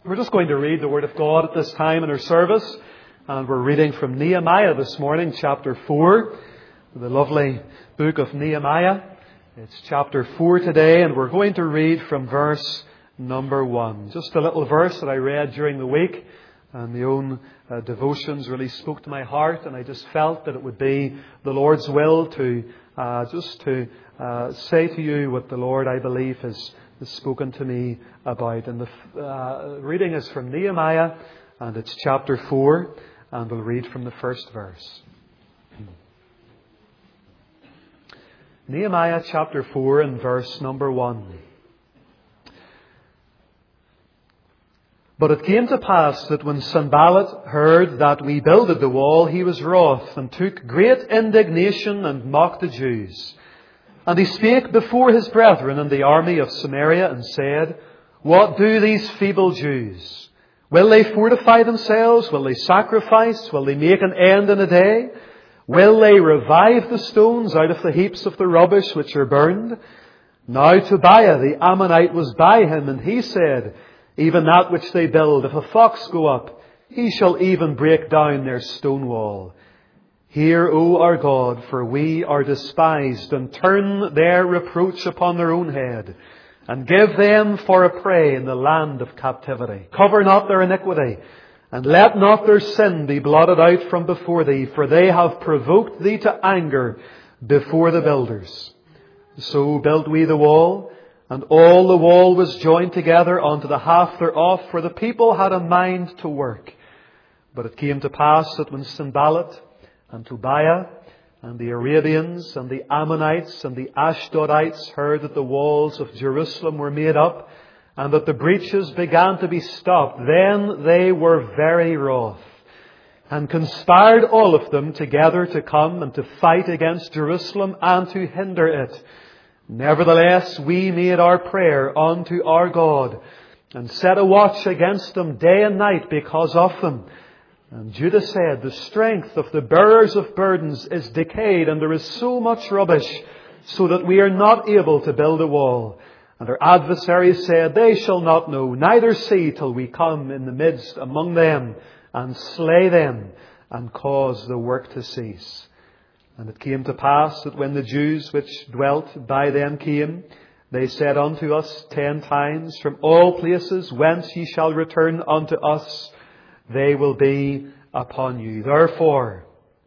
We're just going to read the Word of God at this time in our service. And we're reading from Nehemiah this morning, chapter 4. The lovely book of Nehemiah. It's chapter 4 today, and we're going to read from verse number 1. Just a little verse that I read during the week. And my own devotions really spoke to my heart. And I just felt that it would be the Lord's will to say to you what the Lord, I believe, has spoken to me about. And the reading is from Nehemiah, and it's chapter 4, and we'll read from the first verse. Nehemiah chapter 4 and verse number 1. But it came to pass that when Sanballat heard that we builded the wall, he was wroth, and took great indignation, and mocked the Jews. And he spake before his brethren in the army of Samaria, and said, What do these feeble Jews? Will they fortify themselves? Will they sacrifice? Will they make an end in a day? Will they revive the stones out of the heaps of the rubbish which are burned? Now Tobiah the Ammonite was by him, and he said, Even that which they build, if a fox go up, he shall even break down their stone wall. Hear, O our God, for we are despised, and turn their reproach upon their own head, and give them for a prey in the land of captivity. Cover not their iniquity, and let not their sin be blotted out from before thee, for they have provoked thee to anger before the builders. So built we the wall, and all the wall was joined together unto the half thereof, for the people had a mind to work. But it came to pass that when Sanballat and Tobiah and the Arabians and the Ammonites and the Ashdodites heard that the walls of Jerusalem were made up, and that the breaches began to be stopped, then they were very wroth, and conspired all of them together to come and to fight against Jerusalem and to hinder it. Nevertheless, we made our prayer unto our God, and set a watch against them day and night because of them. And Judah said, The strength of the bearers of burdens is decayed, and there is so much rubbish, so that we are not able to build a wall. And our adversaries said, They shall not know, neither see, till we come in the midst among them, and slay them, and cause the work to cease. And it came to pass that when the Jews which dwelt by them came, they said unto us 10 times, From all places whence ye shall return unto us, they will be upon you. Therefore,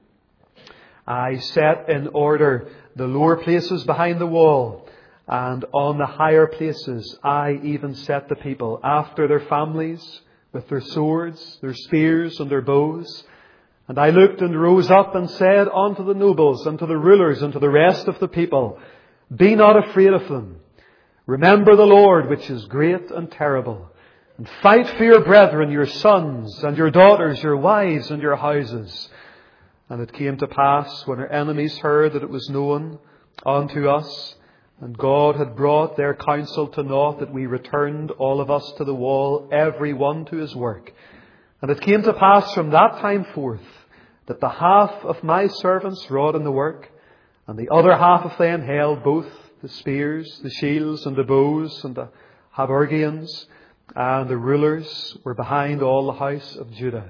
I set in order the lower places behind the wall, and on the higher places I even set the people after their families, with their swords, their spears, and their bows. And I looked and rose up and said unto the nobles, and to the rulers, and to the rest of the people, Be not afraid of them. Remember the Lord, which is great and terrible. And fight for your brethren, your sons and your daughters, your wives and your houses. And it came to pass, when our enemies heard that it was known unto us, and God had brought their counsel to naught, that we returned all of us to the wall, every one to his work. And it came to pass from that time forth, that the half of my servants wrought in the work, and the other half of them held both the spears, the shields, and the bows, and the habergeons. And the rulers were behind all the house of Judah.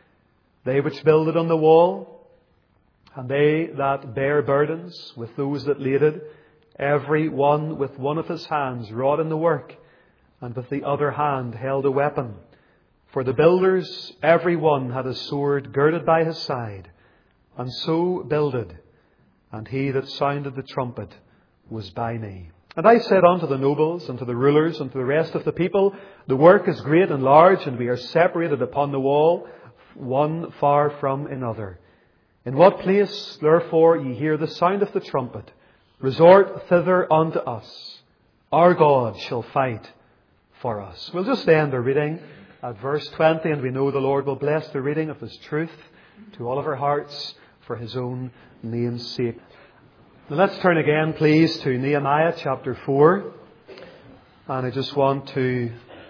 They which builded on the wall, and they that bare burdens with those that laded, every one with one of his hands wrought in the work, and with the other hand held a weapon. For the builders, every one had a sword girded by his side, and so builded. And he that sounded the trumpet was by me. And I said unto the nobles, and to the rulers, and to the rest of the people, The work is great and large, and we are separated upon the wall, one far from another. In what place, therefore, ye hear the sound of the trumpet, resort thither unto us. Our God shall fight for us. We'll just end our reading at verse 20, and we know the Lord will bless the reading of His truth to all of our hearts for His own name's sake. Now let's turn again, please, to Nehemiah chapter 4. And I just want to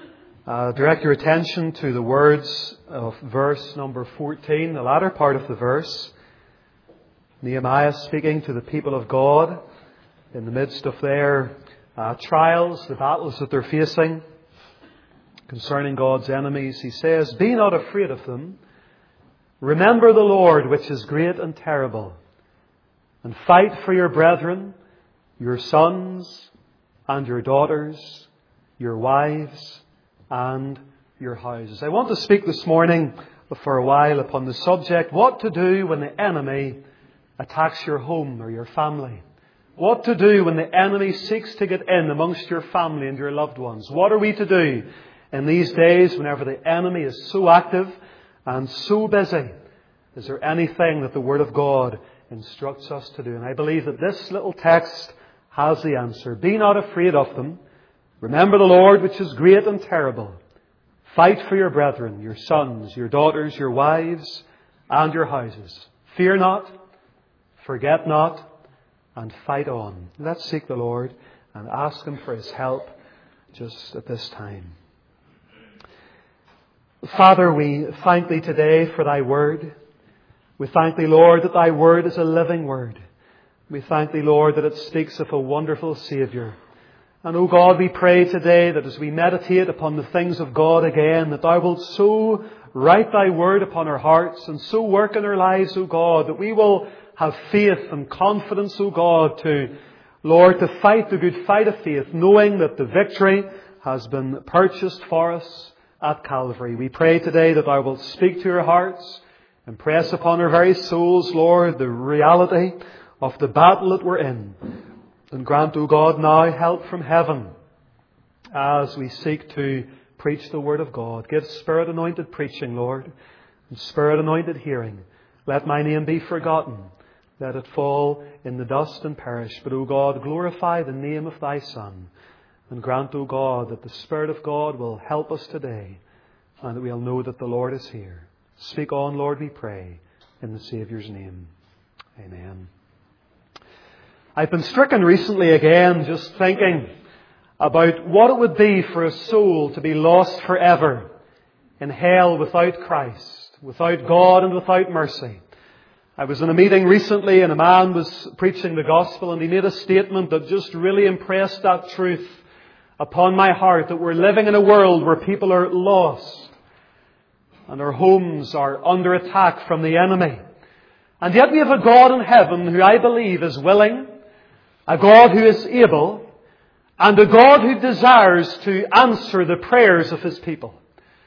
direct your attention to the words of verse number 14, the latter part of the verse. Nehemiah speaking to the people of God in the midst of their trials, the battles that they're facing. concerning God's enemies. He says, "Be not afraid of them. Remember the Lord, which is great and terrible, and fight for your brethren, your sons and your daughters, your wives and your houses." I want to speak this morning for a while upon the subject, what to do when the enemy attacks your home or your family. What to do when the enemy seeks to get in amongst your family and your loved ones. What are we to do in these days whenever the enemy is so active and so busy? Is there anything that the Word of God instructs us to do? And I believe that this little text has the answer. Be not afraid of them. Remember the Lord, which is great and terrible. Fight for your brethren, your sons, your daughters, your wives, and your houses. Fear not, forget not, and fight on. Let's seek the Lord and ask Him for His help just at this time. Father, we thank Thee today for Thy Word. We thank Thee, Lord, that Thy Word is a living Word. We thank Thee, Lord, that it speaks of a wonderful Saviour. And, O God, we pray today that as we meditate upon the things of God again, that Thou wilt so write Thy Word upon our hearts and so work in our lives, O God, that we will have faith and confidence, O God, Lord, to fight the good fight of faith, knowing that the victory has been purchased for us at Calvary. We pray today that Thou wilt speak to our hearts, impress upon our very souls, Lord, the reality of the battle that we're in. And grant, O God, now help from heaven as we seek to preach the Word of God. Give Spirit-anointed preaching, Lord, and Spirit-anointed hearing. Let my name be forgotten. Let it fall in the dust and perish. But, O God, glorify the name of Thy Son. And grant, O God, that the Spirit of God will help us today and that we'll know that the Lord is here. Speak on, Lord, we pray, in the Saviour's name. Amen. I've been stricken recently again just thinking about what it would be for a soul to be lost forever in hell without Christ, without God and without mercy. I was in a meeting recently and a man was preaching the gospel and he made a statement that just really impressed that truth upon my heart, that we're living in a world where people are lost and our homes are under attack from the enemy. And yet we have a God in heaven who I believe is willing, a God who is able, and a God who desires to answer the prayers of His people.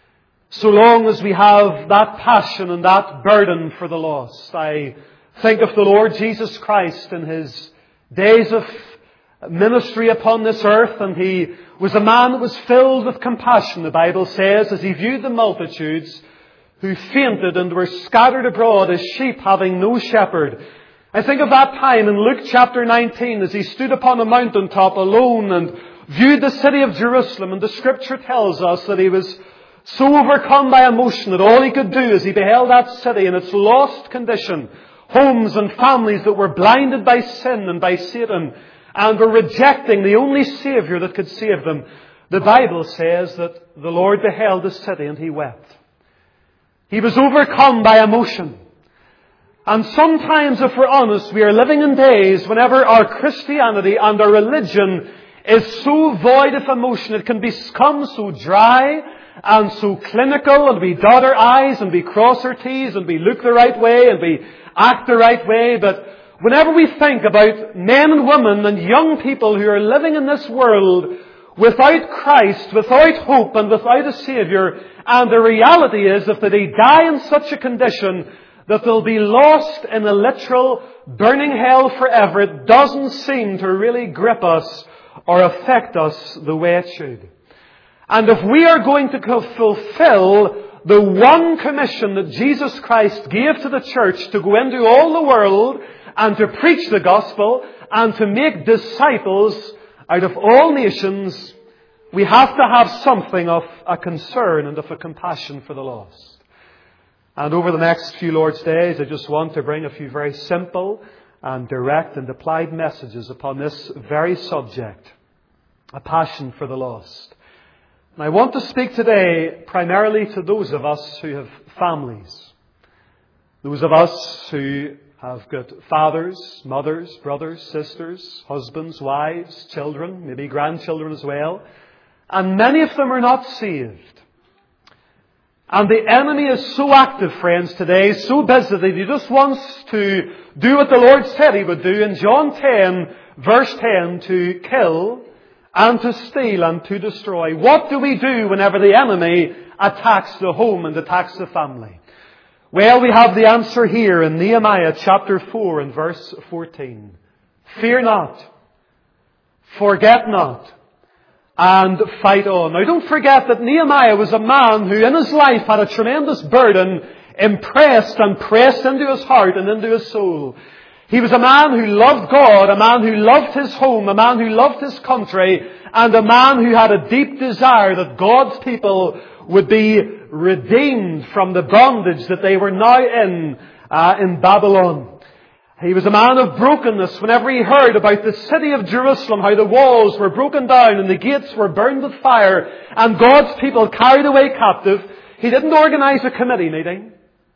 So long as we have that passion and that burden for the lost. I think of the Lord Jesus Christ in His days of ministry upon this earth, and He was a man that was filled with compassion, the Bible says, as He viewed the multitudes who fainted and were scattered abroad as sheep having no shepherd. I think of that time in Luke chapter 19 as He stood upon a mountaintop alone and viewed the city of Jerusalem, and the Scripture tells us that He was so overcome by emotion that all He could do as He beheld that city in its lost condition, homes and families that were blinded by sin and by Satan and were rejecting the only Saviour that could save them. The Bible says that the Lord beheld the city and He wept. He was overcome by emotion. And sometimes, if we're honest, we are living in days whenever our Christianity and our religion is so void of emotion, it can become so dry and so clinical, and we dot our I's and we cross our T's and we look the right way and we act the right way. But whenever we think about men and women and young people who are living in this world without Christ, without hope and without a Saviour, and the reality is if they die in such a condition that they'll be lost in a literal burning hell forever, it doesn't seem to really grip us or affect us the way it should. And if we are going to fulfill the one commission that Jesus Christ gave to the church to go into all the world and to preach the gospel and to make disciples out of all nations, we have to have something of a concern and of a compassion for the lost. And over the next few Lord's days, I just want to bring a few very simple and direct and applied messages upon this very subject, a passion for the lost. And I want to speak today primarily to those of us who have families. Those of us who have got fathers, mothers, brothers, sisters, husbands, wives, children, maybe grandchildren as well. and many of them are not saved. And the enemy is so active, friends, today, so busy that he just wants to do what the Lord said he would do in John 10, verse 10, to kill and to steal and to destroy. What do we do whenever the enemy attacks the home and attacks the family? Well, we have the answer here in Nehemiah chapter 4 and verse 14. Fear not, forget not, and fight on. Now don't forget that Nehemiah was a man who in his life had a tremendous burden impressed and pressed into his heart and into his soul. He was a man who loved God, a man who loved his home, a man who loved his country, and a man who had a deep desire that God's people would be redeemed from the bondage that they were now in Babylon. He was a man of brokenness. Whenever he heard about the city of Jerusalem, how the walls were broken down and the gates were burned with fire and God's people carried away captive, he didn't organise a committee meeting.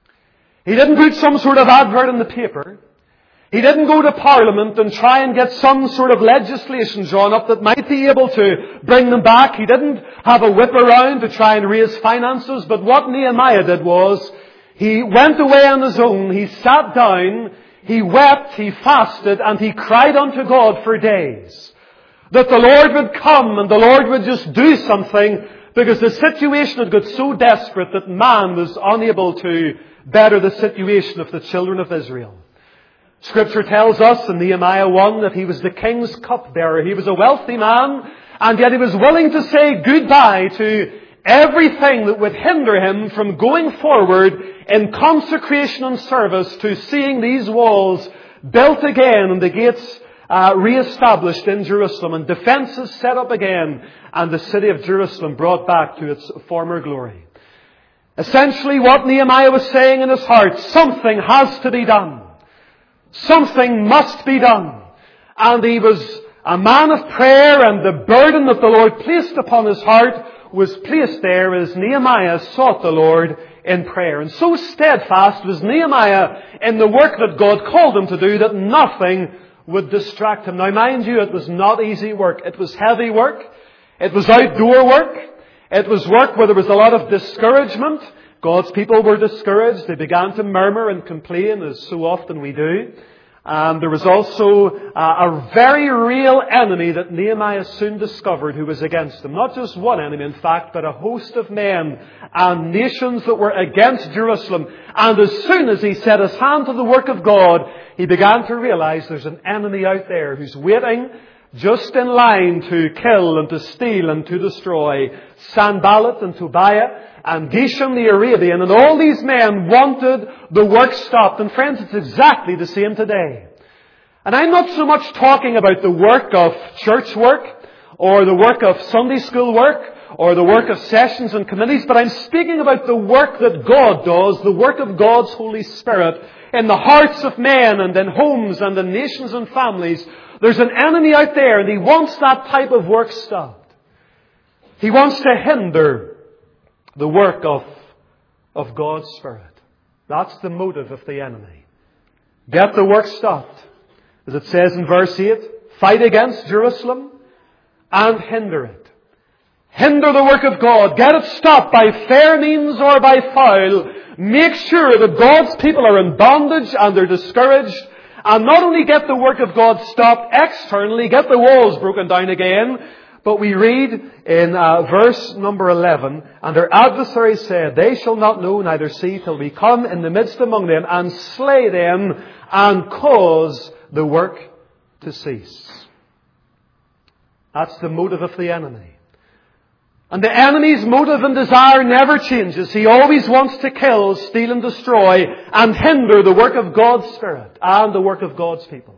He didn't put some sort of advert in the paper. He didn't go to Parliament and try and get some sort of legislation drawn up that might be able to bring them back. He didn't have a whip around to try and raise finances. But what Nehemiah did was, he went away on his own, he sat down, he wept, he fasted, and he cried unto God for days that the Lord would come and the Lord would just do something, because the situation had got so desperate that man was unable to better the situation of the children of Israel. Scripture tells us in Nehemiah 1 that he was the king's cupbearer. He was a wealthy man, and yet he was willing to say goodbye to everything that would hinder him from going forward in consecration and service to seeing these walls built again and the gates re-established in Jerusalem and defences set up again and the city of Jerusalem brought back to its former glory. Essentially what Nehemiah was saying in his heart, something has to be done. Something must be done. And he was a man of prayer, and the burden that the Lord placed upon his heart was placed there as Nehemiah sought the Lord in prayer. And so steadfast was Nehemiah in the work that God called him to do that nothing would distract him. Now mind you, it was not easy work. It was heavy work. It was outdoor work. It was work where there was a lot of discouragement. God's people were discouraged. They began to murmur and complain, as so often we do. And there was also a very real enemy that Nehemiah soon discovered who was against him. Not just one enemy, in fact, but a host of men and nations that were against Jerusalem. And as soon as he set his hand to the work of God, he began to realize there's an enemy out there who's waiting just in line to kill and to steal and to destroy. Sanballat and Tobiah and Geshem the Arabian, and all these men wanted the work stopped. And friends, it's exactly the same today. And I'm not so much talking about the work of church work, or the work of Sunday school work, or the work of sessions and committees, but I'm speaking about the work that God does, the work of God's Holy Spirit in the hearts of men and in homes and in nations and families. There's an enemy out there, and he wants that type of work stopped. He wants to hinder the work of God's Spirit. That's the motive of the enemy. Get the work stopped. As it says in verse 8, fight against Jerusalem and hinder it. Hinder the work of God. Get it stopped by fair means or by foul. Make sure that God's people are in bondage and they're discouraged. And not only get the work of God stopped externally, get the walls broken down again, but we read in verse number 11, and their adversaries said, they shall not know neither see till we come in the midst among them and slay them and cause the work to cease. That's the motive of the enemy. And the enemy's motive and desire never changes. He always wants to kill, steal and destroy and hinder the work of God's Spirit and the work of God's people.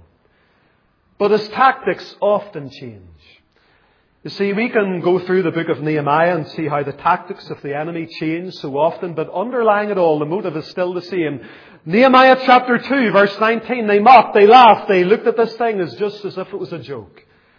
But his tactics often change. You see, we can go through the book of Nehemiah and see how the tactics of the enemy change so often, but underlying it all, the motive is still the same. Nehemiah chapter 2, verse 19, they mocked, they laughed, they looked at this thing as just as if it was a joke.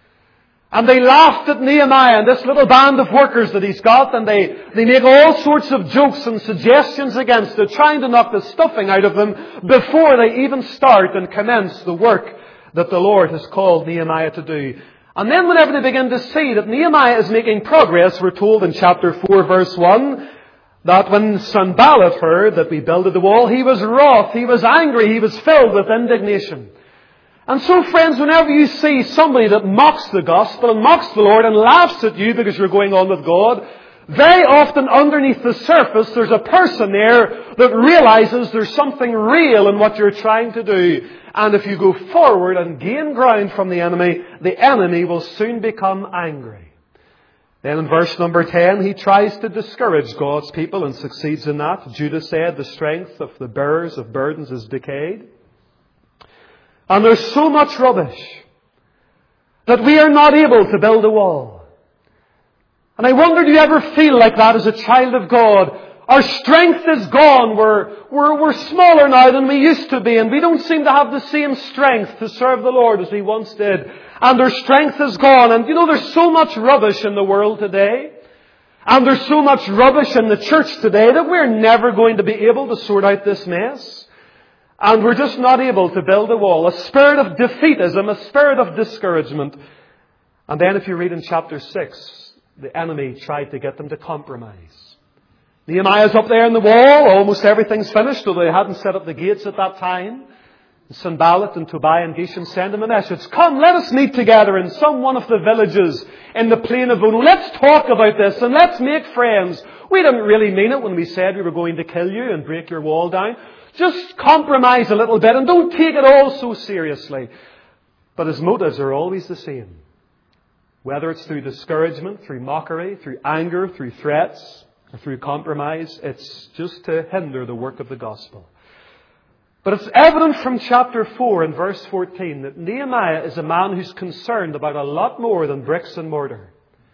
And they laughed at Nehemiah and this little band of workers that he's got, and they make all sorts of jokes and suggestions against it, trying to knock the stuffing out of them before they even start and commence the work that the Lord has called Nehemiah to do. And then whenever they begin to see that Nehemiah is making progress, we're told in chapter 4 verse 1, that when Sanballat heard that we builded the wall, he was wroth, he was angry, he was filled with indignation. And so, friends, whenever you see somebody that mocks the gospel and mocks the Lord and laughs at you because you're going on with God, very often underneath the surface there's a person there that realizes there's something real in what you're trying to do. And if you go forward and gain ground from the enemy will soon become angry. Then in verse number 10, he tries to discourage God's people and succeeds in that. Judah said, the strength of the bearers of burdens is decayed. And there's so much rubbish that we are not able to build a wall. And I wonder, do you ever feel like that as a child of God? Our strength is gone. We're smaller now than we used to be, and we don't seem to have the same strength to serve the Lord as we once did. And our strength is gone. And there's so much rubbish in the world today. And there's so much rubbish in the church today that we're never going to be able to sort out this mess. And we're just not able to build a wall. A spirit of defeatism, a spirit of discouragement. And then if you read in chapter 6, the enemy tried to get them to compromise. Nehemiah's up there in the wall. Almost everything's finished, although they hadn't set up the gates at that time. Sanballat and Tobiah and Geshem send him a message. Come, let us meet together in some one of the villages in the plain of Ono. Let's talk about this and let's make friends. We didn't really mean it when we said we were going to kill you and break your wall down. Just compromise a little bit and don't take it all so seriously. But his motives are always the same. Whether it's through discouragement, through mockery, through anger, through threats, or through compromise, it's just to hinder the work of the gospel. But it's evident from chapter 4 and verse 14 that Nehemiah is a man who's concerned about a lot more than bricks and mortar.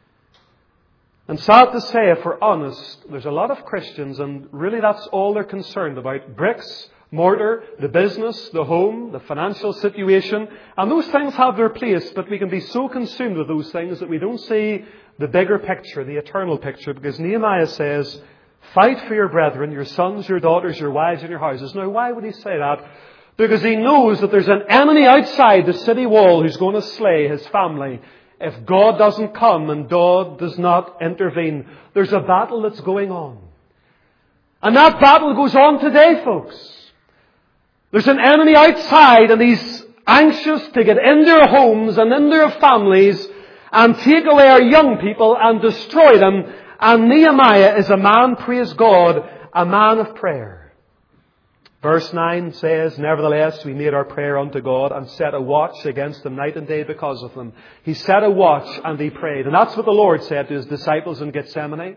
And sad to say, if we're honest, there's a lot of Christians, and really that's all they're concerned about. Bricks, mortar, the business, the home, the financial situation. And those things have their place, but we can be so consumed with those things that we don't see the bigger picture, the eternal picture. Because Nehemiah says, fight for your brethren, your sons, your daughters, your wives, and your houses. Now, why would he say that? Because he knows that there's an enemy outside the city wall who's going to slay his family. If God doesn't come and God does not intervene, there's a battle that's going on. And that battle goes on today, folks. There's an enemy outside and he's anxious to get into our homes and into our families and take away our young people and destroy them. And Nehemiah is a man, praise God, a man of prayer. Verse 9 says, nevertheless, we made our prayer unto God and set a watch against them night and day because of them. He set a watch and he prayed. And that's what the Lord said to his disciples in Gethsemane.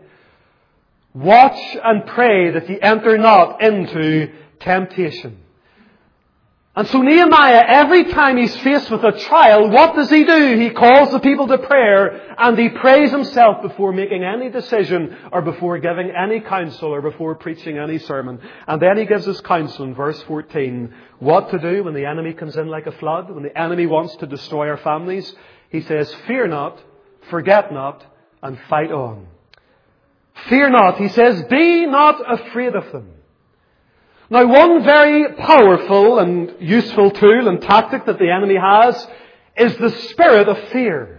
Watch and pray that ye enter not into temptation. And so Nehemiah, every time he's faced with a trial, what does he do? He calls the people to prayer and he prays himself before making any decision or before giving any counsel or before preaching any sermon. And then he gives his counsel in verse 14. What to do when the enemy comes in like a flood, when the enemy wants to destroy our families. He says, fear not, forget not, and fight on. Fear not. He says, be not afraid of them. Now, one very powerful and useful tool and tactic that the enemy has is the spirit of fear.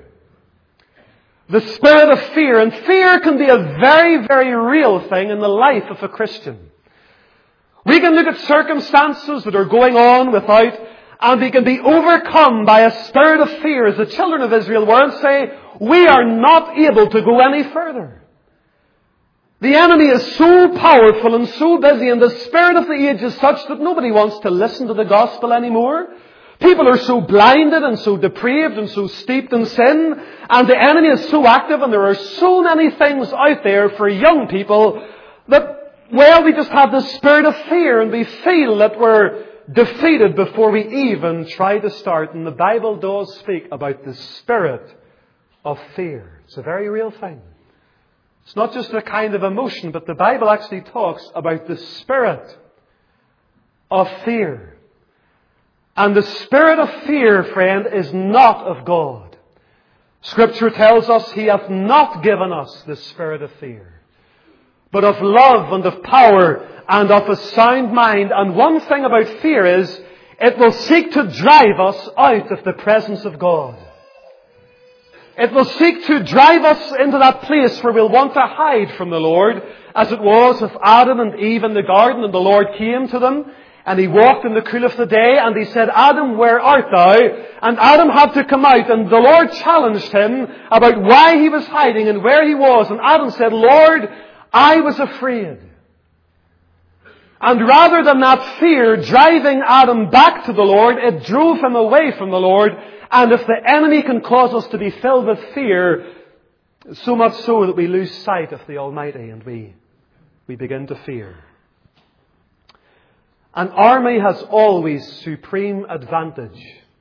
The spirit of fear. And fear can be a very, very real thing in the life of a Christian. We can look at circumstances that are going on without, and we can be overcome by a spirit of fear, as the children of Israel were, and say, we are not able to go any further. The enemy is so powerful and so busy, and the spirit of the age is such that nobody wants to listen to the gospel anymore. People are so blinded and so depraved and so steeped in sin, and the enemy is so active, and there are so many things out there for young people that, well, we just have this spirit of fear and we feel that we're defeated before we even try to start. And the Bible does speak about the spirit of fear. It's a very real thing. It's not just a kind of emotion, but the Bible actually talks about the spirit of fear. And the spirit of fear, friend, is not of God. Scripture tells us He hath not given us the spirit of fear, but of love and of power and of a sound mind. And one thing about fear is it will seek to drive us out of the presence of God. It will seek to drive us into that place where we'll want to hide from the Lord, as it was with Adam and Eve in the garden, and the Lord came to them, and He walked in the cool of the day, and He said, Adam, where art thou? And Adam had to come out, and the Lord challenged him about why he was hiding and where he was. And Adam said, Lord, I was afraid. And rather than that fear driving Adam back to the Lord, it drove him away from the Lord. And if the enemy can cause us to be filled with fear, so much so that we lose sight of the Almighty and we begin to fear. An army has always supreme advantage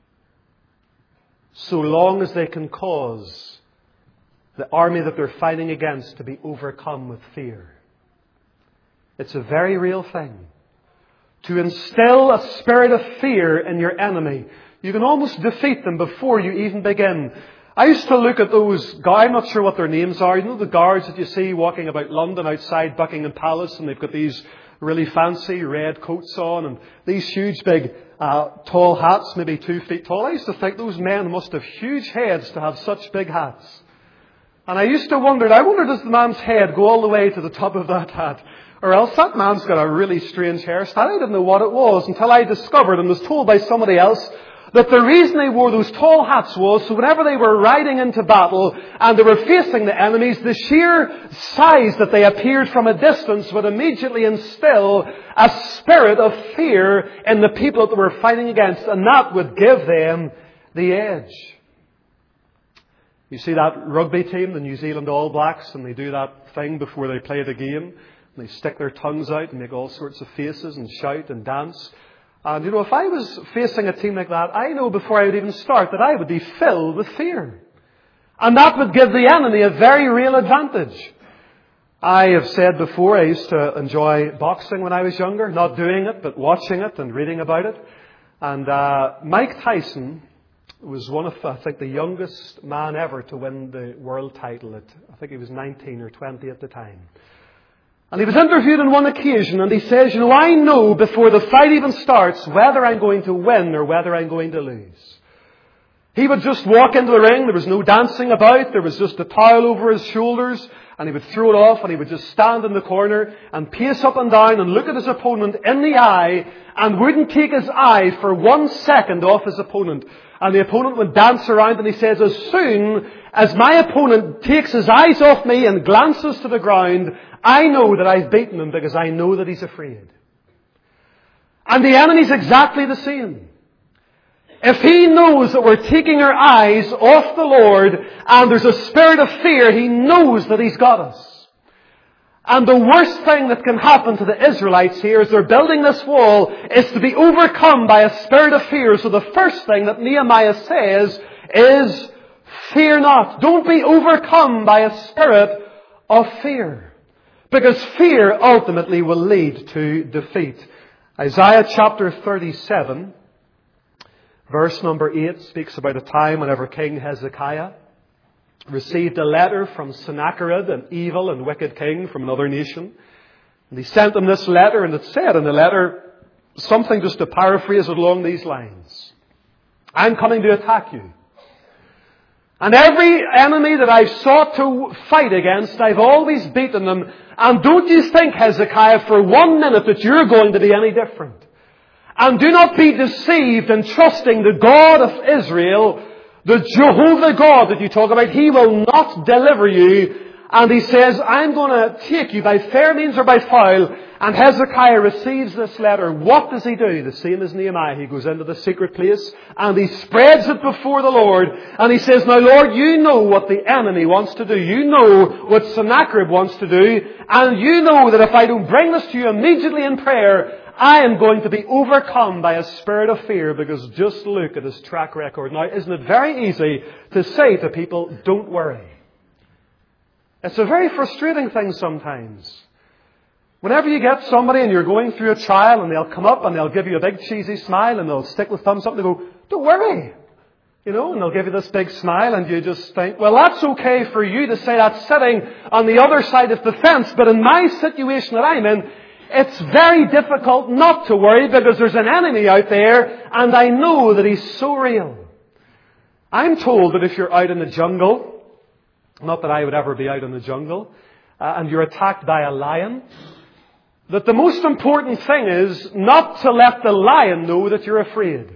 so long as they can cause the army that they're fighting against to be overcome with fear. It's a very real thing. To instill a spirit of fear in your enemy, you can almost defeat them before you even begin. I used to look at those guys, I'm not sure what their names are. You know the guards that you see walking about London outside Buckingham Palace, and they've got these really fancy red coats on and these huge big tall hats, maybe 2 feet tall. I used to think those men must have huge heads to have such big hats. And I used to wonder, does the man's head go all the way to the top of that hat? Or else that man's got a really strange hairstyle. I didn't know what it was until I discovered and was told by somebody else that the reason they wore those tall hats was so whenever they were riding into battle and they were facing the enemies, the sheer size that they appeared from a distance would immediately instill a spirit of fear in the people that they were fighting against, and that would give them the edge. You see that rugby team, the New Zealand All Blacks, and they do that thing before they play the game. They stick their tongues out and make all sorts of faces and shout and dance. And if I was facing a team like that, I know before I would even start that I would be filled with fear. And that would give the enemy a very real advantage. I have said before, I used to enjoy boxing when I was younger. Not doing it, but watching it and reading about it. And Mike Tyson was one of, I think, the youngest man ever to win the world title. I think he was 19 or 20 at the time. And he was interviewed on one occasion and he says, I know before the fight even starts whether I'm going to win or whether I'm going to lose. He would just walk into the ring. There was no dancing about. There was just a towel over his shoulders. And he would throw it off and he would just stand in the corner and pace up and down and look at his opponent in the eye and wouldn't take his eye for 1 second off his opponent. And the opponent would dance around, and he says, as soon as my opponent takes his eyes off me and glances to the ground, I know that I've beaten him because I know that he's afraid. And the enemy's exactly the same. If he knows that we're taking our eyes off the Lord and there's a spirit of fear, he knows that he's got us. And the worst thing that can happen to the Israelites here as they're building this wall is to be overcome by a spirit of fear. So the first thing that Nehemiah says is, fear not. Don't be overcome by a spirit of fear. Because fear ultimately will lead to defeat. Isaiah chapter 37, verse number 8 speaks about a time whenever King Hezekiah received a letter from Sennacherib, an evil and wicked king from another nation. And he sent him this letter, and it said in the letter something, just to paraphrase it, along these lines. I'm coming to attack you. And every enemy that I've sought to fight against, I've always beaten them. And don't you think, Hezekiah, for 1 minute that you're going to be any different. And do not be deceived in trusting the God of Israel, the Jehovah God that you talk about. He will not deliver you. And he says, I'm going to take you by fair means or by foul. And Hezekiah receives this letter. What does he do? The same as Nehemiah. He goes into the secret place and he spreads it before the Lord. And he says, now Lord, you know what the enemy wants to do. You know what Sennacherib wants to do. And you know that if I don't bring this to you immediately in prayer, I am going to be overcome by a spirit of fear, because just look at his track record. Now, isn't it very easy to say to people, don't worry? It's a very frustrating thing sometimes. Whenever you get somebody and you're going through a trial and they'll come up and they'll give you a big cheesy smile and they'll stick with thumbs up and they go, don't worry. And they'll give you this big smile and you just think, well, that's okay for you to say that sitting on the other side of the fence. But in my situation that I'm in, it's very difficult not to worry, because there's an enemy out there and I know that he's so real. I'm told that if you're out in the jungle, not that I would ever be out in the jungle, and you're attacked by a lion, that the most important thing is not to let the lion know that you're afraid.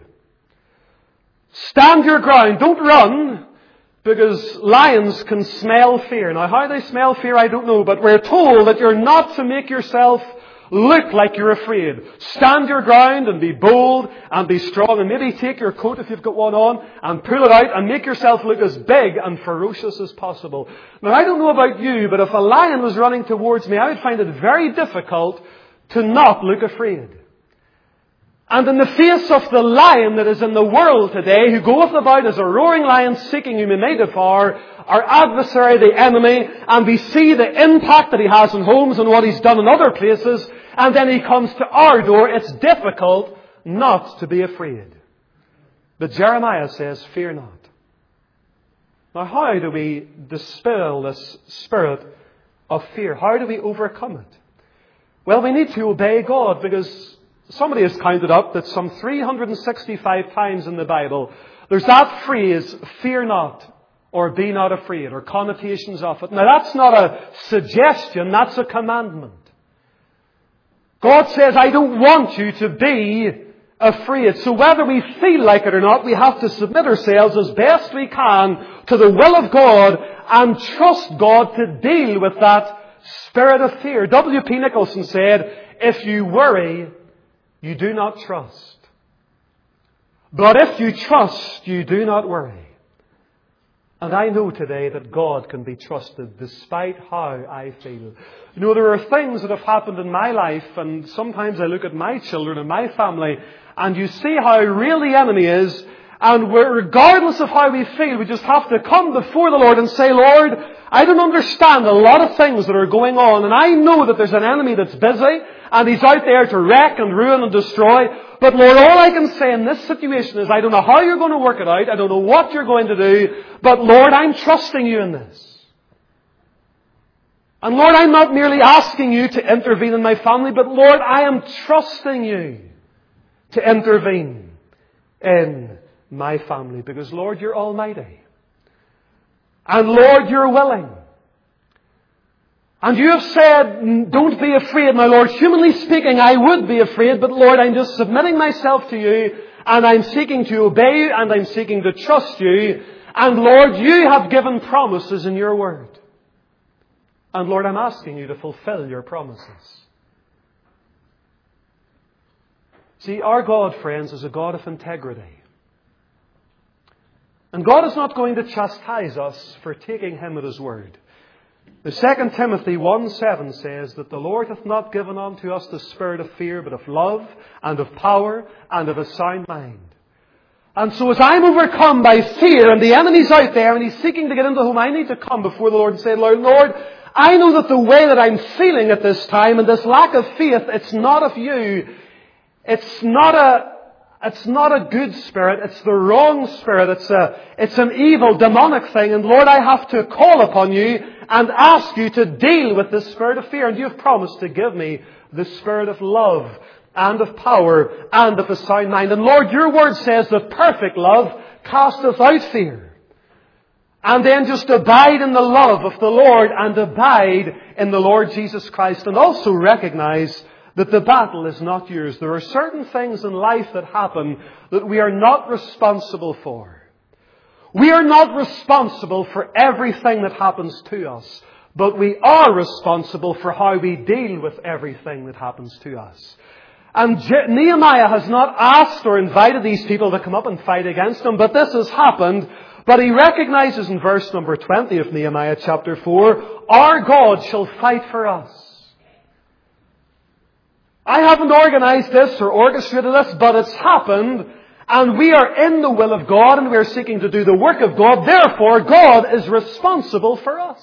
Stand your ground. Don't run, because lions can smell fear. Now, how they smell fear, I don't know, but we're told that you're not to make yourself look like you're afraid. Stand your ground and be bold and be strong, and maybe take your coat if you've got one on and pull it out and make yourself look as big and ferocious as possible. Now, I don't know about you, but if a lion was running towards me, I would find it very difficult to not look afraid. And in the face of the lion that is in the world today, who goeth about as a roaring lion seeking whom he may devour, our adversary, the enemy, and we see the impact that he has in homes and what he's done in other places, and then he comes to our door, it's difficult not to be afraid. But Jeremiah says, fear not. Now, how do we dispel this spirit of fear? How do we overcome it? Well, we need to obey God, because somebody has counted up that some 365 times in the Bible, there's that phrase, fear not, or be not afraid, or connotations of it. Now, that's not a suggestion, that's a commandment. God says, I don't want you to be afraid. So whether we feel like it or not, we have to submit ourselves as best we can to the will of God and trust God to deal with that spirit of fear. W.P. Nicholson said, if you worry, you do not trust. But if you trust, you do not worry. And I know today that God can be trusted despite how I feel. You know, there are things that have happened in my life, and sometimes I look at my children and my family, and you see how real the enemy is, and regardless of how we feel, we just have to come before the Lord and say, Lord, I don't understand a lot of things that are going on, and I know that there's an enemy that's busy, and he's out there to wreck and ruin and destroy. But Lord, all I can say in this situation is I don't know how you're going to work it out. I don't know what you're going to do. But Lord, I'm trusting you in this. And Lord, I'm not merely asking you to intervene in my family, but Lord, I am trusting you to intervene in my family. Because Lord, you're almighty. And Lord, you're willing. And you have said, don't be afraid, my Lord. Humanly speaking, I would be afraid, but Lord, I'm just submitting myself to you, and I'm seeking to obey you, and I'm seeking to trust you. And Lord, you have given promises in your word. And Lord, I'm asking you to fulfill your promises. See, our God, friends, is a God of integrity. And God is not going to chastise us for taking Him at His word. The 2 Timothy 1:7 says that the Lord hath not given unto us the spirit of fear, but of love and of power and of a sound mind. And so as I'm overcome by fear and the enemy's out there and he's seeking to get into whom, I need to come before the Lord and say, Lord, I know that the way that I'm feeling at this time and this lack of faith, it's not of you. It's not a good spirit. It's the wrong spirit. It's an evil, demonic thing. And Lord, I have to call upon you and ask you to deal with this spirit of fear. And you have promised to give me the spirit of love and of power and of a sound mind. And Lord, your word says that perfect love casteth out fear. And then just abide in the love of the Lord and abide in the Lord Jesus Christ. And also recognize that the battle is not yours. There are certain things in life that happen that we are not responsible for. We are not responsible for everything that happens to us, but we are responsible for how we deal with everything that happens to us. And Nehemiah has not asked or invited these people to come up and fight against him, but this has happened. But he recognizes in verse number 20 of Nehemiah chapter 4, our God shall fight for us. I haven't organized this or orchestrated this, but it's happened. And we are in the will of God and we are seeking to do the work of God. Therefore, God is responsible for us.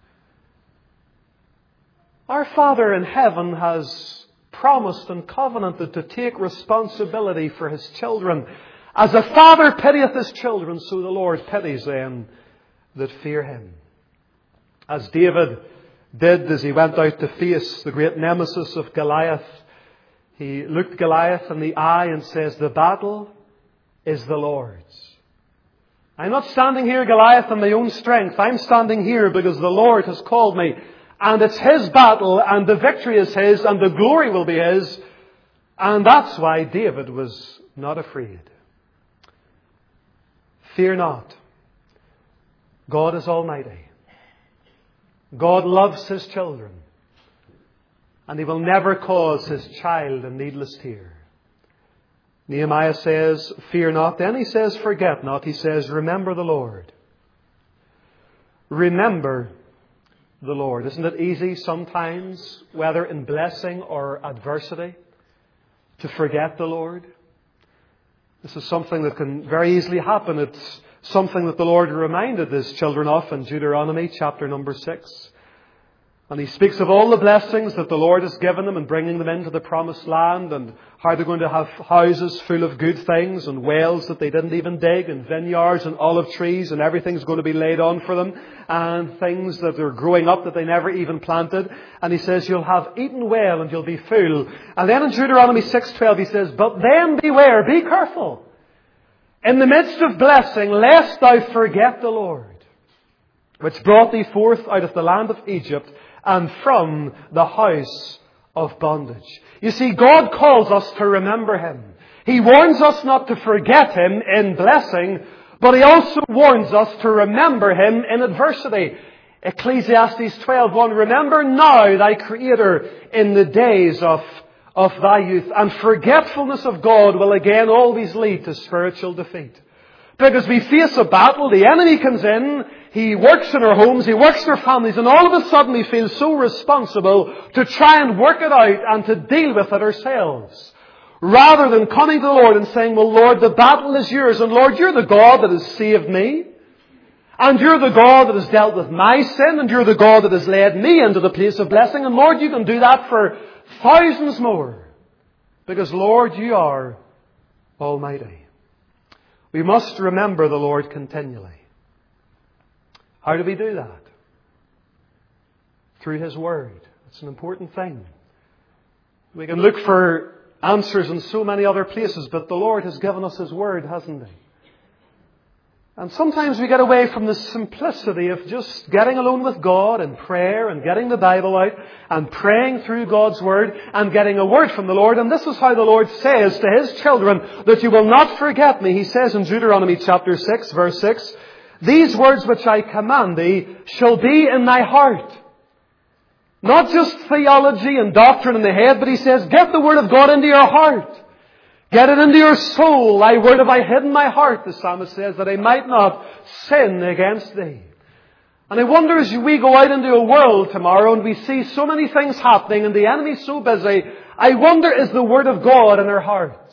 Our Father in heaven has promised and covenanted to take responsibility for His children. As a father pitieth his children, so the Lord pities them that fear Him. As David did as he went out to face the great nemesis of Goliath, he looked Goliath in the eye and says, the battle is the Lord's, I'm not standing here, Goliath, on my own strength. I'm standing here because the Lord has called me. And it's His battle, and the victory is His, and the glory will be His. And that's why David was not afraid. Fear not. God is almighty. God loves His children. And He will never cause His child a needless tear. Nehemiah says, fear not. Then he says, forget not. He says, remember the Lord. Remember the Lord. Isn't it easy sometimes, whether in blessing or adversity, to forget the Lord? This is something that can very easily happen. It's something that the Lord reminded His children of in Deuteronomy chapter number 6. And He speaks of all the blessings that the Lord has given them in bringing them into the promised land, and how they're going to have houses full of good things and wells that they didn't even dig, and vineyards and olive trees, and everything's going to be laid on for them, and things that are growing up that they never even planted. And He says, you'll have eaten well and you'll be full. And then in Deuteronomy 6:12 He says, but then beware, be careful, in the midst of blessing, lest thou forget the Lord, which brought thee forth out of the land of Egypt, and from the house of bondage. You see, God calls us to remember Him. He warns us not to forget Him in blessing, but He also warns us to remember Him in adversity. Ecclesiastes 12:1, remember now thy Creator in the days of thy youth. And forgetfulness of God will again always lead to spiritual defeat. Because we face a battle, the enemy comes in, he works in our homes, he works in our families, and all of a sudden we feel so responsible to try and work it out and to deal with it ourselves. Rather than coming to the Lord and saying, well, Lord, the battle is yours, and Lord, you're the God that has saved me. And you're the God that has dealt with my sin, and you're the God that has led me into the place of blessing. And Lord, you can do that for thousands more. Because Lord, you are almighty. We must remember the Lord continually. How do we do that? Through His Word. It's an important thing. We can look for answers in so many other places, but the Lord has given us His Word, hasn't He? And sometimes we get away from the simplicity of just getting alone with God in prayer and getting the Bible out and praying through God's Word and getting a word from the Lord. And this is how the Lord says to His children that you will not forget me. He says in Deuteronomy chapter 6, verse 6, these words which I command thee shall be in thy heart. Not just theology and doctrine in the head, but He says, get the Word of God into your heart. Get it into your soul. Thy word have I hid in my heart, the psalmist says, that I might not sin against thee. And I wonder, as we go out into a world tomorrow and we see so many things happening and the enemy's so busy, I wonder, is the Word of God in our hearts?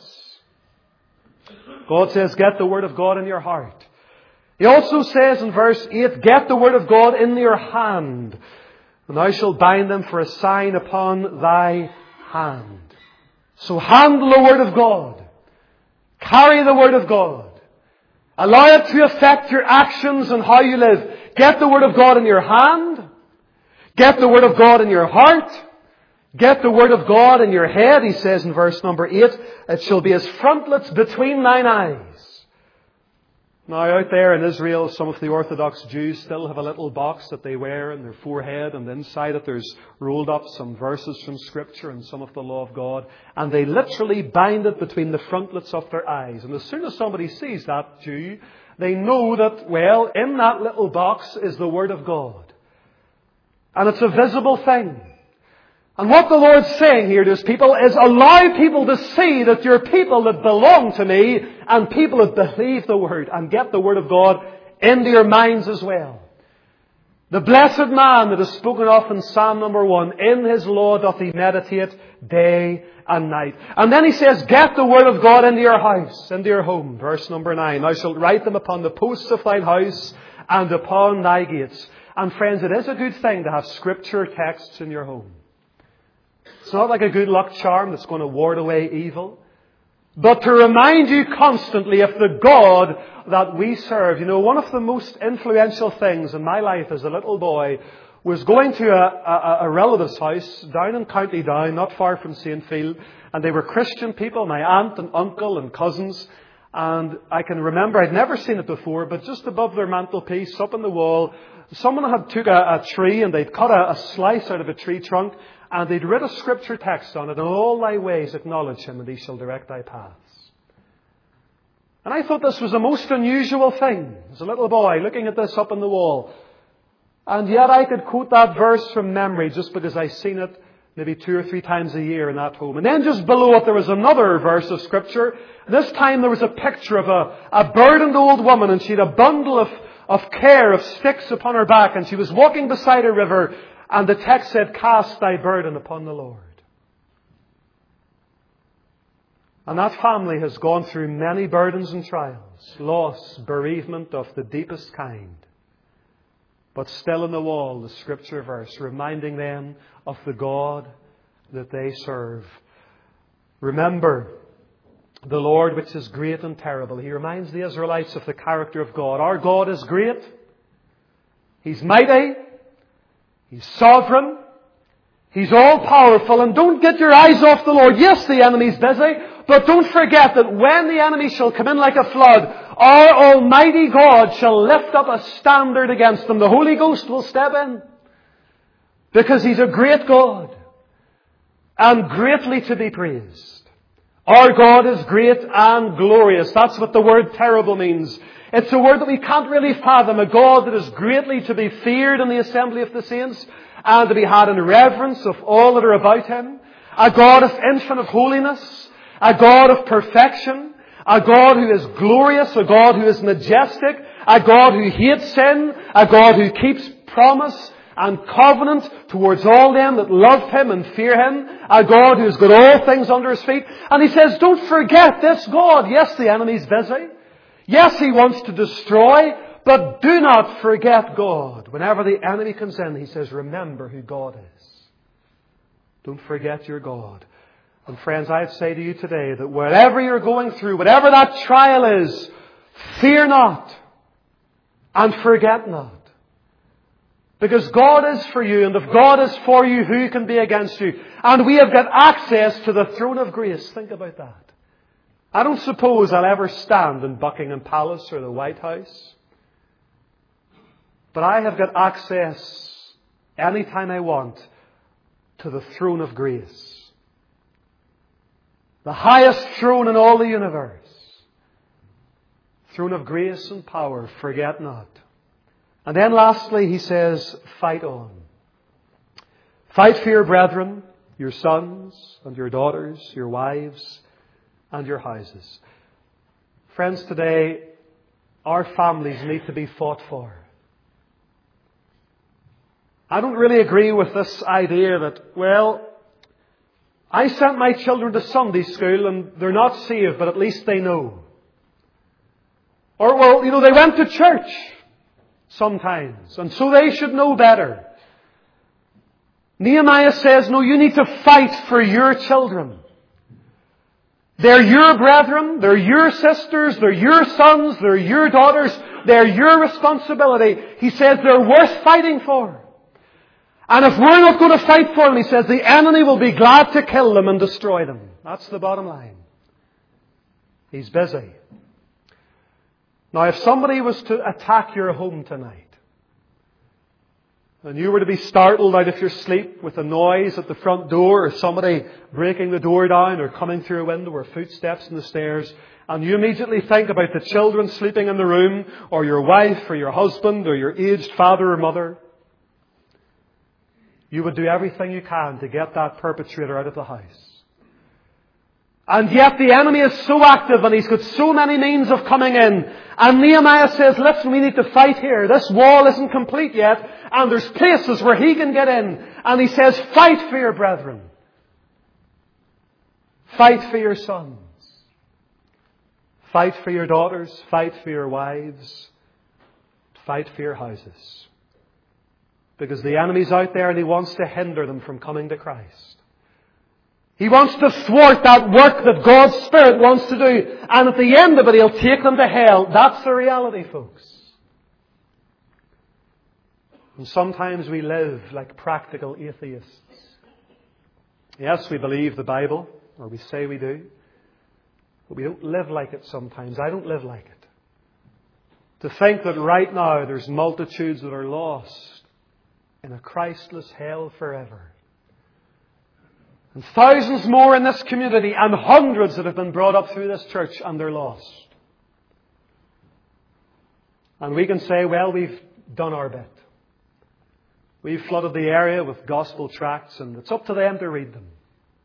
God says, get the Word of God in your heart. He also says in verse 8, get the Word of God in your hand, and thou shalt bind them for a sign upon thy hand. So handle the Word of God. Carry the Word of God. Allow it to affect your actions and how you live. Get the Word of God in your hand. Get the Word of God in your heart. Get the Word of God in your head. He says in verse number 8, it shall be as frontlets between thine eyes. Now out there in Israel, some of the Orthodox Jews still have a little box that they wear in their forehead, and inside it there's rolled up some verses from Scripture and some of the law of God, and they literally bind it between the frontlets of their eyes. And as soon as somebody sees that Jew, they know that, well, in that little box is the Word of God. And it's a visible thing. And what the Lord's saying here to His people is, allow people to see that you're people that belong to me and people that believe the Word, and get the Word of God into your minds as well. The blessed man that is spoken of in Psalm number 1, in his law doth he meditate day and night. And then he says, get the Word of God into your house, into your home. Verse number 9, thou shalt write them upon the posts of thine house and upon thy gates. And friends, it is a good thing to have Scripture texts in your home. It's not like a good luck charm that's going to ward away evil, but to remind you constantly of the God that we serve. You know, one of the most influential things in my life as a little boy was going to a relative's house down in County Down, not far from Saintfield, and they were Christian people, my aunt and uncle and cousins. And I can remember, I'd never seen it before, but just above their mantelpiece, up on the wall, someone had took a tree and they'd cut a slice out of a tree trunk and they'd written a scripture text on it, "In all thy ways acknowledge him and he shall direct thy paths." And I thought this was a most unusual thing. As a little boy looking at this up on the wall. And yet I could quote that verse from memory just because I've seen it maybe 2 or 3 times a year in that home. And then just below it there was another verse of Scripture. This time there was a picture of a burdened old woman, and she had a bundle of care, of sticks upon her back, and she was walking beside a river, and the text said, "Cast thy burden upon the Lord." And that family has gone through many burdens and trials, loss, bereavement of the deepest kind. But still in the wall, the Scripture verse reminding them of the God that they serve. Remember the Lord which is great and terrible. He reminds the Israelites of the character of God. Our God is great. He's mighty. He's sovereign. He's all-powerful. And don't get your eyes off the Lord. Yes, the enemy's busy. But don't forget that when the enemy shall come in like a flood, our Almighty God shall lift up a standard against them. The Holy Ghost will step in. Because He's a great God. And greatly to be praised. Our God is great and glorious. That's what the word terrible means. It's a word that we can't really fathom. A God that is greatly to be feared in the assembly of the saints and to be had in reverence of all that are about Him. A God of infinite holiness. A God of perfection. A God who is glorious. A God who is majestic. A God who hates sin. A God who keeps promise and covenant towards all them that love Him and fear Him. A God who's got all things under His feet. And He says, don't forget this God. Yes, the enemy's busy. Yes, he wants to destroy. But do not forget God. Whenever the enemy comes in, He says, remember who God is. Don't forget your God. And friends, I'd say to you today that whatever you're going through, whatever that trial is, fear not and forget not. Because God is for you, and if God is for you, who can be against you? And we have got access to the throne of grace. Think about that. I don't suppose I'll ever stand in Buckingham Palace or the White House. But I have got access anytime I want to the throne of grace. The highest throne in all the universe. Throne of grace and power, forget not. And then lastly, he says, fight on. Fight for your brethren, your sons and your daughters, your wives and your houses. Friends, today, our families need to be fought for. I don't really agree with this idea that, well, I sent my children to Sunday school and they're not saved, but at least they know. Or, well, they went to church sometimes, and so they should know better. Nehemiah says, no, you need to fight for your children. They're your brethren, they're your sisters, they're your sons, they're your daughters, they're your responsibility. He says they're worth fighting for. And if we're not going to fight for them, he says, the enemy will be glad to kill them and destroy them. That's the bottom line. He's busy. Now, if somebody was to attack your home tonight, and you were to be startled out of your sleep with a noise at the front door, or somebody breaking the door down, or coming through a window, or footsteps in the stairs, and you immediately think about the children sleeping in the room, or your wife, or your husband, or your aged father or mother, you would do everything you can to get that perpetrator out of the house. And yet the enemy is so active and he's got so many means of coming in. And Nehemiah says, listen, we need to fight here. This wall isn't complete yet. And there's places where he can get in. And he says, fight for your brethren. Fight for your sons. Fight for your daughters. Fight for your wives. Fight for your houses. Because the enemy's out there and he wants to hinder them from coming to Christ. He wants to thwart that work that God's Spirit wants to do. And at the end of it, He'll take them to hell. That's the reality, folks. And sometimes we live like practical atheists. Yes, we believe the Bible, or we say we do. But we don't live like it sometimes. I don't live like it. To think that right now there's multitudes that are lost in a Christless hell forever. And thousands more in this community and hundreds that have been brought up through this church and they're lost. And we can say, well, we've done our bit. We've flooded the area with gospel tracts and it's up to them to read them.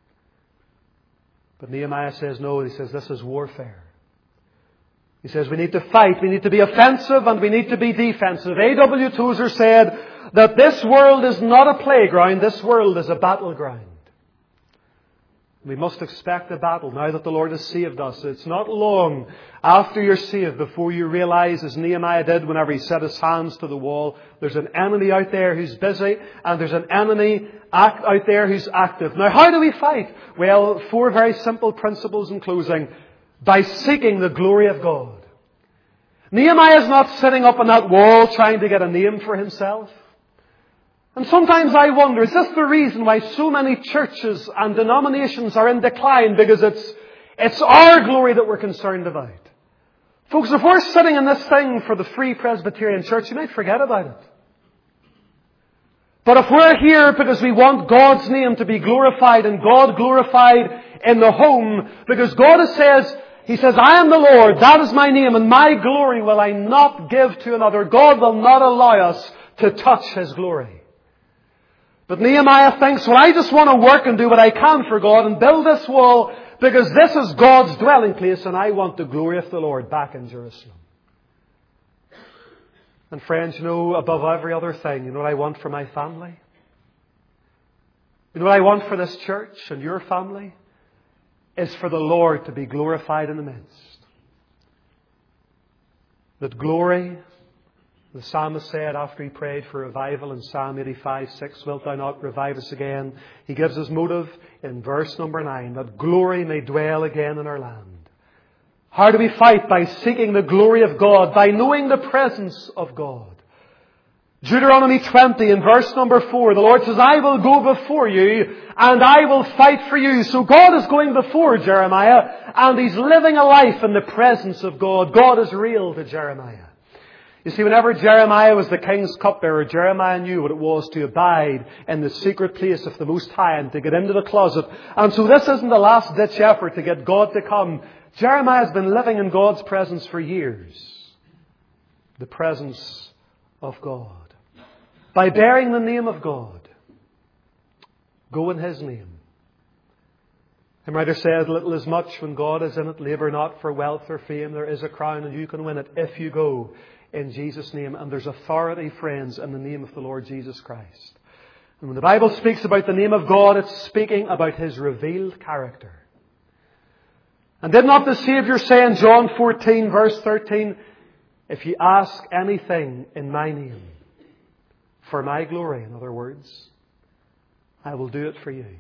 But Nehemiah says no. He says this is warfare. He says we need to fight. We need to be offensive and we need to be defensive. A.W. Tozer said that this world is not a playground. This world is a battleground. We must expect a battle now that the Lord has saved us. It's not long after you're saved before you realize, as Nehemiah did whenever he set his hands to the wall, there's an enemy out there who's busy and there's an enemy out there who's active. Now, how do we fight? Well, 4 very simple principles in closing. By seeking the glory of God. Nehemiah is not sitting up on that wall trying to get a name for himself. And sometimes I wonder, is this the reason why so many churches and denominations are in decline? Because it's our glory that we're concerned about. Folks, if we're sitting in this thing for the Free Presbyterian Church, you might forget about it. But if we're here because we want God's name to be glorified and God glorified in the home, because God says, He says, I am the Lord, that is my name, and my glory will I not give to another. God will not allow us to touch His glory. But Nehemiah thinks, well, I just want to work and do what I can for God and build this wall because this is God's dwelling place and I want the glory of the Lord back in Jerusalem. And friends, you know, above every other thing, you know what I want for my family? You know what I want for this church and your family? Is for the Lord to be glorified in the midst. That glory, the psalmist said after he prayed for revival in Psalm 85:6, wilt thou not revive us again? He gives his motive in verse number 9, that glory may dwell again in our land. How do we fight? By seeking the glory of God, by knowing the presence of God. Deuteronomy 20 in verse number 4, the Lord says, I will go before you and I will fight for you. So God is going before Jeremiah and He's living a life in the presence of God. God is real to Jeremiah. You see, whenever Jeremiah was the king's cupbearer, Jeremiah knew what it was to abide in the secret place of the Most High and to get into the closet. And so this isn't a last-ditch effort to get God to come. Jeremiah has been living in God's presence for years. The presence of God. By bearing the name of God. Go in His name. Hymn writer says, little is much when God is in it. Labour not for wealth or fame. There is a crown and you can win it if you go in Jesus' name. And there's authority, friends, in the name of the Lord Jesus Christ. And when the Bible speaks about the name of God, it's speaking about His revealed character. And did not the Saviour say in John 14, verse 13, if you ask anything in my name, for my glory, in other words, I will do it for you.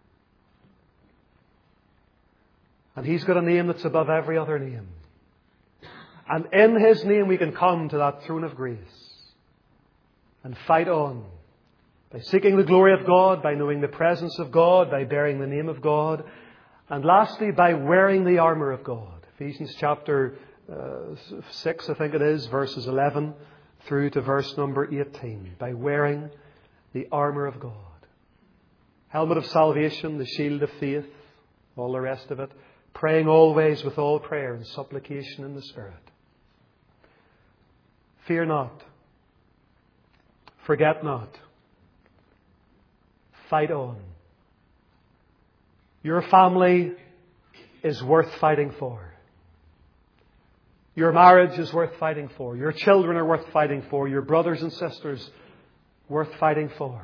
And He's got a name that's above every other name. And in His name we can come to that throne of grace and fight on by seeking the glory of God, by knowing the presence of God, by bearing the name of God, and lastly by wearing the armour of God. Ephesians chapter 6, I think it is, verses 11 through to verse number 18. By wearing the armour of God. Helmet of salvation, the shield of faith, all the rest of it. Praying always with all prayer and supplication in the Spirit. Fear not. Forget not. Fight on. Your family is worth fighting for. Your marriage is worth fighting for. Your children are worth fighting for. Your brothers and sisters worth fighting for.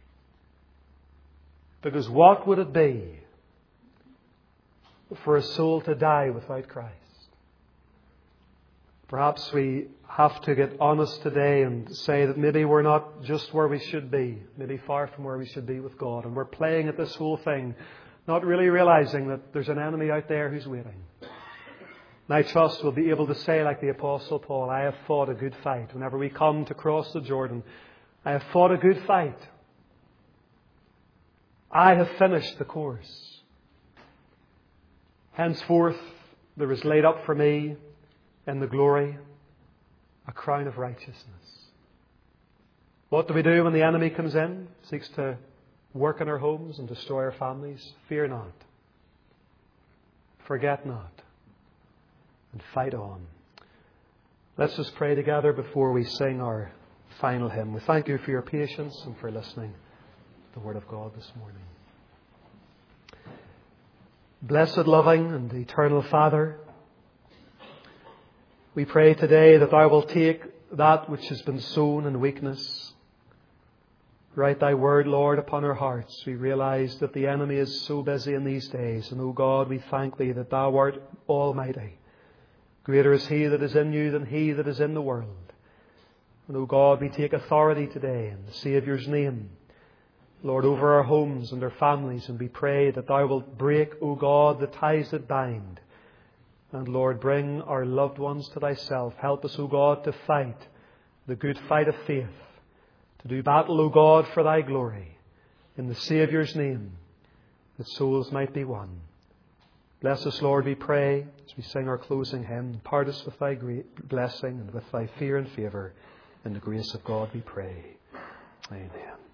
Because what would it be for a soul to die without Christ? Perhaps we have to get honest today and say that maybe we're not just where we should be. Maybe far from where we should be with God. And we're playing at this whole thing, not really realizing that there's an enemy out there who's waiting. And I trust we'll be able to say like the Apostle Paul, I have fought a good fight. Whenever we come to cross the Jordan, I have fought a good fight. I have finished the course. Henceforth, there is laid up for me in the glory a crown of righteousness. What do we do when the enemy comes in, seeks to work in our homes and destroy our families? Fear not. Forget not. And fight on. Let's just pray together before we sing our final hymn. We thank you for your patience and for listening to the Word of God this morning. Blessed, loving and eternal Father, we pray today that Thou wilt take that which has been sown in weakness. Write Thy word, Lord, upon our hearts. We realize that the enemy is so busy in these days. And, O God, we thank Thee that Thou art almighty. Greater is He that is in you than he that is in the world. And, O God, we take authority today in the Saviour's name, Lord, over our homes and our families. And we pray that Thou wilt break, O God, the ties that bind. And, Lord, bring our loved ones to Thyself. Help us, O God, to fight the good fight of faith. To do battle, O God, for Thy glory. In the Saviour's name, that souls might be won. Bless us, Lord, we pray, as we sing our closing hymn. Part us with Thy great blessing and with Thy fear and favour. In the grace of God we pray. Amen.